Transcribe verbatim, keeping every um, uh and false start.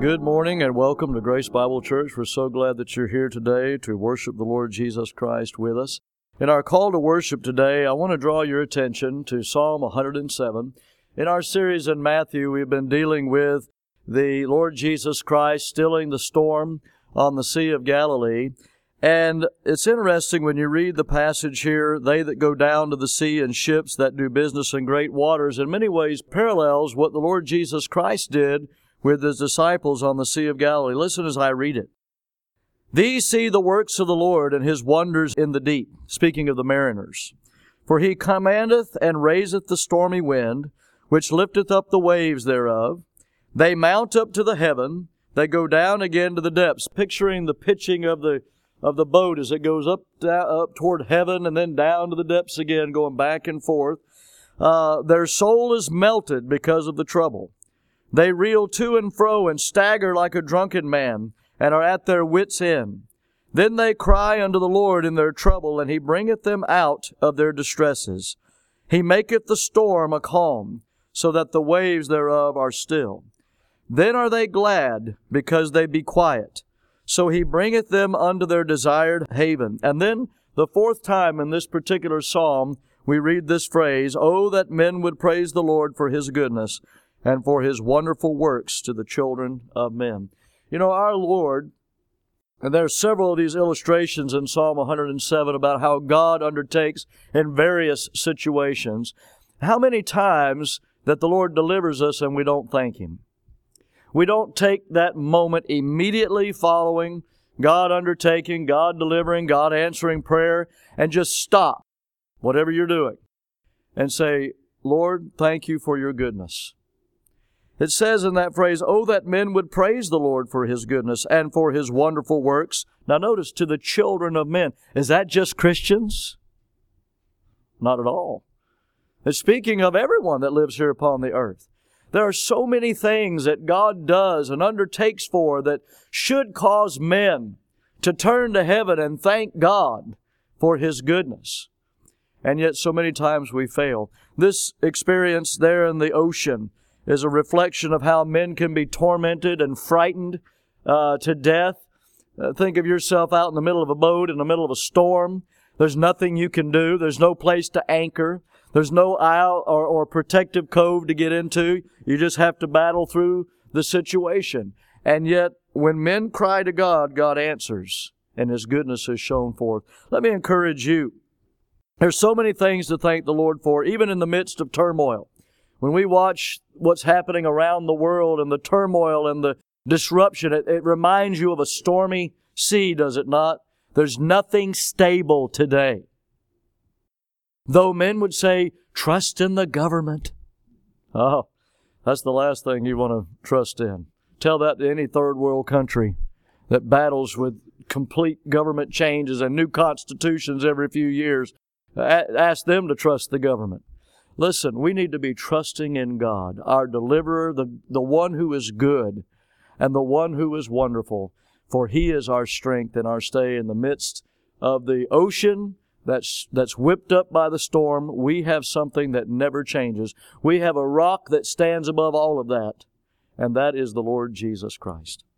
Good morning and welcome to Grace Bible Church. We're so glad that you're here today to worship the Lord Jesus Christ with us. In our call to worship today, I want to draw your attention to Psalm one hundred seven. In our series in Matthew, we've been dealing with the Lord Jesus Christ stilling the storm on the Sea of Galilee. And it's interesting when you read the passage here, they that go down to the sea in ships that do business in great waters, in many ways parallels what the Lord Jesus Christ did with his disciples on the Sea of Galilee. Listen as I read it. These see the works of the Lord and his wonders in the deep, speaking of the mariners. For he commandeth and raiseth the stormy wind, which lifteth up the waves thereof. They mount up to the heaven, they go down again to the depths, picturing the pitching of the of the boat as it goes up down, up toward heaven and then down to the depths again, going back and forth. Uh, their soul is melted because of the trouble. They reel to and fro and stagger like a drunken man, and are at their wits' end. Then they cry unto the Lord in their trouble, and he bringeth them out of their distresses. He maketh the storm a calm, so that the waves thereof are still. Then are they glad, because they be quiet. So he bringeth them unto their desired haven. And then, the fourth time in this particular psalm, we read this phrase, Oh, that men would praise the Lord for his goodness, and for his wonderful works to the children of men. You know, our Lord, and there are several of these illustrations in Psalm one hundred seven about how God undertakes in various situations. How many times that the Lord delivers us and we don't thank him? We don't take that moment immediately following God undertaking, God delivering, God answering prayer, and just stop whatever you're doing and say, Lord, thank you for your goodness. It says in that phrase, Oh, that men would praise the Lord for his goodness and for his wonderful works. Now notice, to the children of men. Is that just Christians? Not at all. It's speaking of everyone that lives here upon the earth. There are so many things that God does and undertakes for that should cause men to turn to heaven and thank God for his goodness. And yet so many times we fail. This experience there in the ocean is a reflection of how men can be tormented and frightened uh, to death. Uh, think of yourself out in the middle of a boat, in the middle of a storm. There's nothing you can do. There's no place to anchor. There's no isle or, or protective cove to get into. You just have to battle through the situation. And yet, when men cry to God, God answers, and his goodness is shown forth. Let me encourage you. There's so many things to thank the Lord for, even in the midst of turmoil. When we watch what's happening around the world and the turmoil and the disruption, it, it reminds you of a stormy sea, does it not? There's nothing stable today. Though men would say, trust in the government. Oh, that's the last thing you want to trust in. Tell that to any third world country that battles with complete government changes and new constitutions every few years. Ask them to trust the government. Listen, we need to be trusting in God, our deliverer, the, the one who is good and the one who is wonderful, for he is our strength and our stay in the midst of the ocean that's, that's whipped up by the storm. We have something that never changes. We have a rock that stands above all of that, and that is the Lord Jesus Christ.